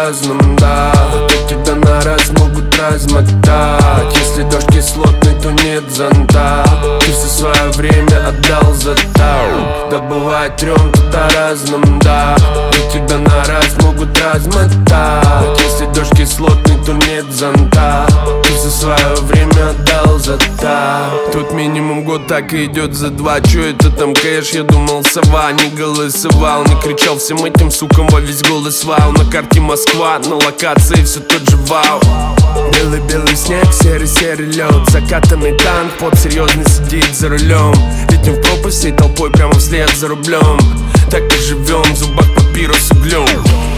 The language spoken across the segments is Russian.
разным, да. Тут тебя на раз могут размотать. Если дождь кислотный, то нет зонта. Ты все свое время отдал за так. Да бывает трем тут о разном, да. Тут тебя на раз могут размотать. Если дождь кислотный, то нет зонта. Ты все свое время отдал за так. Тут минимум год так и идет за два. Чё это там кэш? Я думал сова, не голосовал, не кричал всем этим сукам во весь голос вау. На карте Москва, на локации все тот же вау. Белый-белый снег, серый-серый лед. Закатанный танк, под серьезный сидит за рулем. Летим в пропасть всей толпой прямо вслед за рублем. Так и живем, в зубах папирос углем.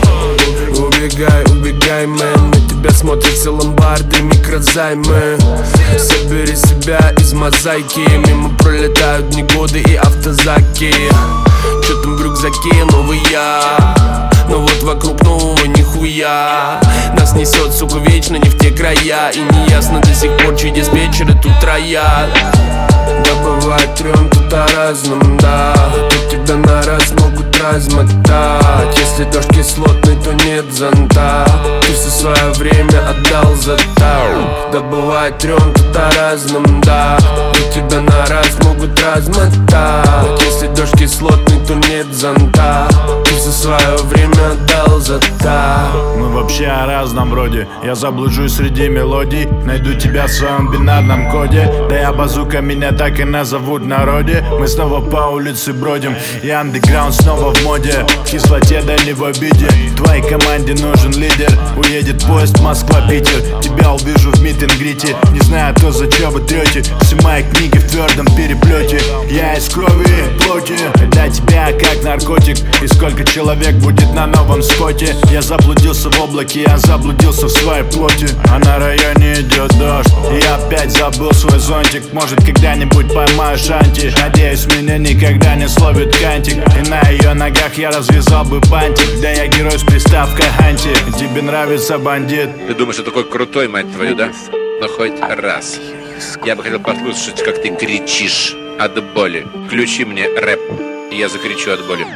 Убегай, убегай, мэн. На тебя смотрятся ломбарды, микрозаймы. Собери себя из мозаики. Мимо пролетают негоды и автозаки. Чё там в рюкзаке, новый я. Но вот вокруг нового нихуя. Нас несет, сука, вечно не в те края. И не ясно до сих пор, чьи диспетчеры тут троят. Да бывает трем тут о разном, да. Тут тебя на раз могут размотать. Если дождь кислотный, то нет зонта. Ты все свое время отдал за так. Да бывает трем тут о разном, да. Тут тебя на раз могут размотать. Если дождь кислотный, то нет зонта. Ты все свое время отдал за так. Мы вообще о разном роде. Я заблужусь среди мелодий. Найду тебя в своем бинарном коде. Да я базука, меня так и назовут в народе. Мы снова по улице бродим. И андеграунд снова в моде. В кислоте, да не в обиде. Твоей команде нужен лидер. Уедет поезд Москва-Питер. Тебя увижу в мит-н-грите. Не знаю, то за чё вы трете. Все мои книги в твердом переплете. Я из крови и плоти. Для тебя как наркотик. И сколько человек будет на новом споте. Я заблудился в облаке, я заблудился в своей плоти. А на районе идет дождь. И я опять забыл свой зонтик. Может, когда-нибудь поймаю шанти. Надеюсь, меня никогда не словит кантик. И на ее ногах я развязал бы бантик. Да я герой с приставкой анти. Тебе нравится бандит? Ты думаешь, я такой крутой, мать твою, да? Ну хоть раз. Я бы хотел послушать, как ты кричишь от боли. Включи мне рэп, и я закричу от боли.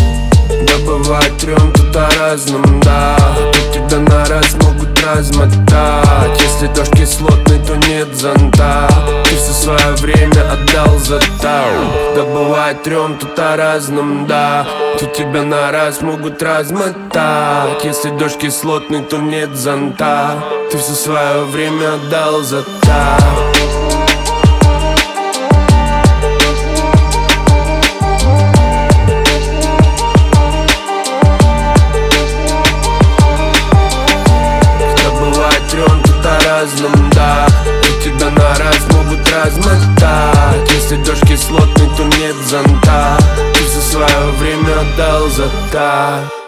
Да бывает трем тут о разном, да. Тут тебя на раз могут размотать. Если дождь кислотный, то нет зонта. Ты все свое время отдал за так. Да бывает трем тут о разном, да. Тут тебя на раз могут размотать. Если дождь кислотный, то нет зонта. Ты все свое время отдал за так. Да, и тебя на раз могут размотать. Если дождь кислотный, то нет зонта. Ты все свое время отдал за так.